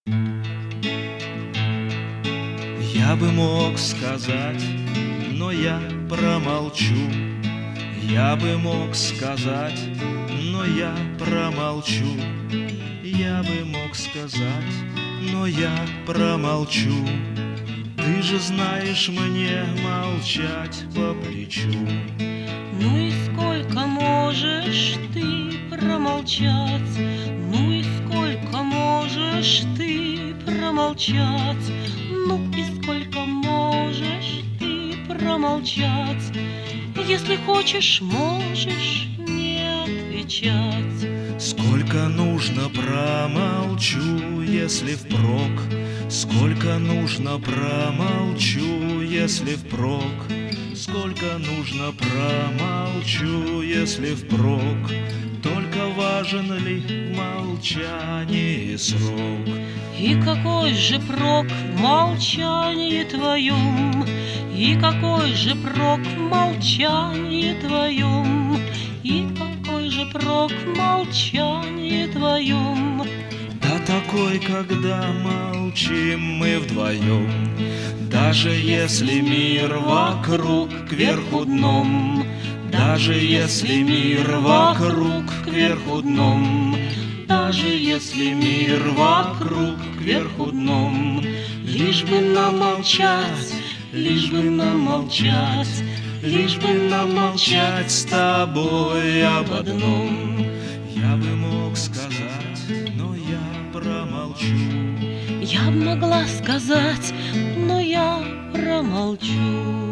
Я бы мог сказать, но я промолчу. Я бы мог сказать, но я промолчу. Я бы мог сказать, но я промолчу. Ты же знаешь, мне молчать по плечу. Ну и сколько можешь ты промолчать? Ну и сколько можешь ты промолчать? Ну и сколько можешь ты промолчать? Если хочешь, можешь не отвечать. Сколько нужно промолчу, если впрок. Сколько нужно промолчу, если впрок. Сколько нужно промолчу, если впрок. Только важен ли в молчании срок? И какой же прок в молчании твоем? И какой же прок в молчании твоем? И какой же прок в молчании твоем? Да такой, когда молчим мы вдвоем. Даже если мир вокруг кверху дном, даже если мир вокруг кверху дном, даже если мир вокруг кверху дном, лишь бы нам молчать, лишь бы нам молчать, лишь бы нам молчать с тобой об одном. Я бы мог сказать, но я промолчу. Я б могла сказать, но я промолчу.